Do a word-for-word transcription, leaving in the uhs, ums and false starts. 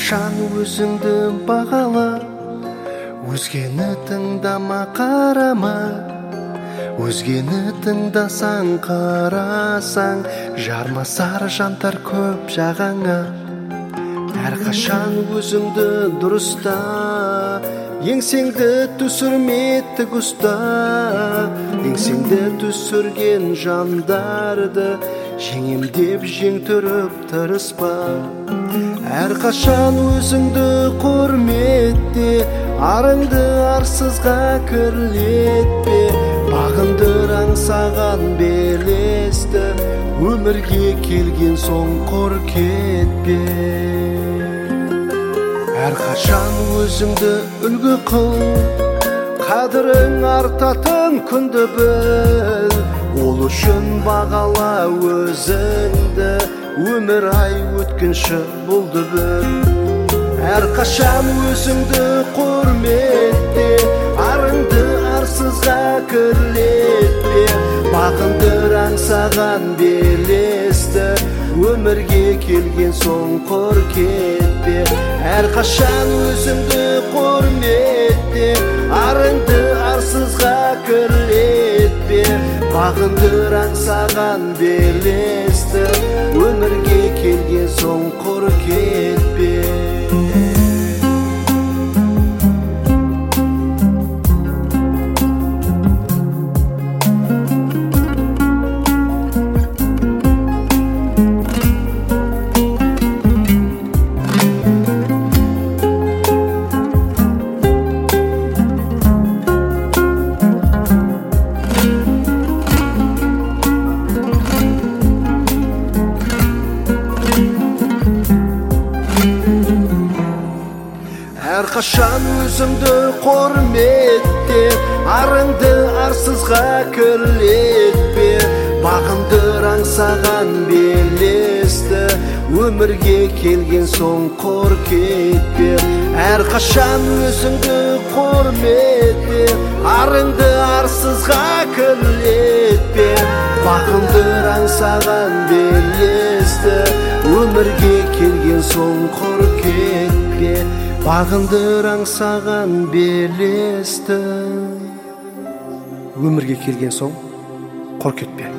әрқашан өзіңді бағала, өзгені тыңдама, қарама. Өзгені тыңдасаң, қарасаң, жармасар жандар көп жағаңа. Әрқашан өзіңді дұрыста, еңсеңді түсірме тік ұста. Еңсеңді түсірген жандарды жеңем деп жең түріп тырыспа. Әрқашан өзіңді құрметте, арыңды арсызға кірлетпе. Бағындыр аңсаған белесті, өмірге келген соң құр кетпе. Әрқашан өзіңді үлгі қыл, қадірің артатын күнді біл. Ол үшін бағала өзіңді, өмір ай өткінші болды бір. Әрқашан өзіңді құрметте, арыңды арсызға кірлетпе. Бағындыр аңсаған белесті, өмірге келген соң құр кетпе. Әрқашан өзіңді құрметте, арыңды арсызға кірлетпе. Бағындыр аңсаған белесті, өмірге келген соң құр кетпе. Әрқашан өзіңді құрметте, арыңды арсызға кірлетпе. Бағындыр аңсаған белесті, өмірге келген соң құр кетпе. Әрқашан өзіңді құрметте, арыңды арсызға кірлетпе. Бағындыр аңсаған белесті, өмірге келген соң құр кетпе. Бағындыр аңсаған белесті, өмірге келген соң құр кетпе.